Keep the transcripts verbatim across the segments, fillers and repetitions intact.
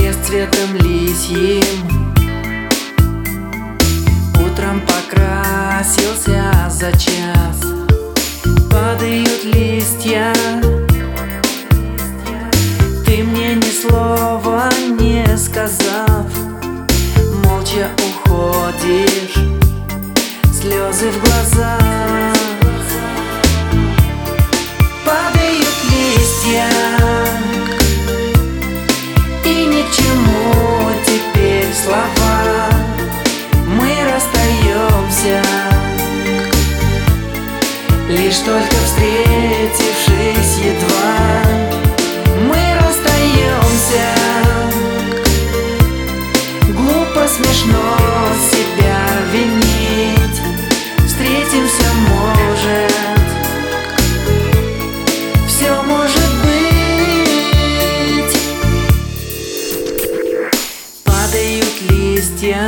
Лес цветом лисьим утром покрасился за час. Падают листья, ты мне ни слова не сказав, молча уходишь, слезы в глазах. Падают листья, и ни к чему теперь слова. Мы расстаемся, лишь только встретившись едва. Мы расстаемся, глупо, смешно себя винить. Встретимся, может, все может быть. Падают листья,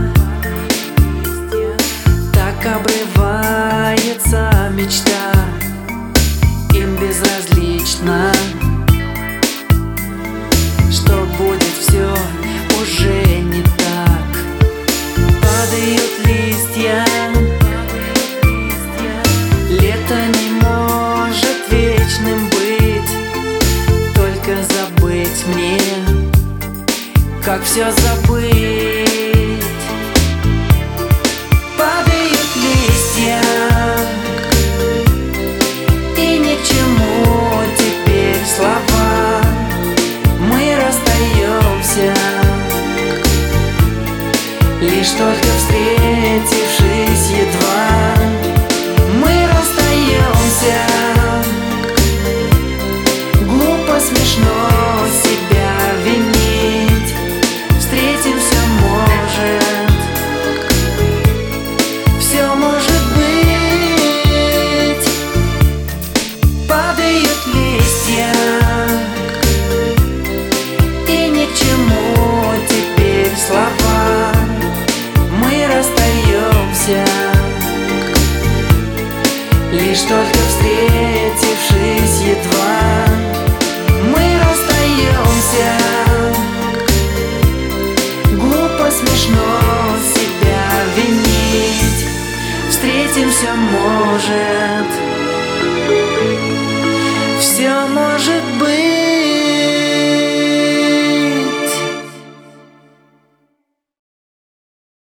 так обрывается мечта. Им безразлично, что будет все уже не так. Падают листья, лето не может вечным быть. Только забыть мне, как все забыть. Падают листья, и ни к чему теперь слова. Мы расстаемся, лишь только встретившись едва. Мы расстаемся, глупо, смешно себя винить. Встретимся, может, все может быть. Падают листья, и ни к чему теперь слова. Мы расстаемся, лишь только встретившись едва. Мы расстаемся, глупо, смешно себя винить. Встретимся, может, все может быть.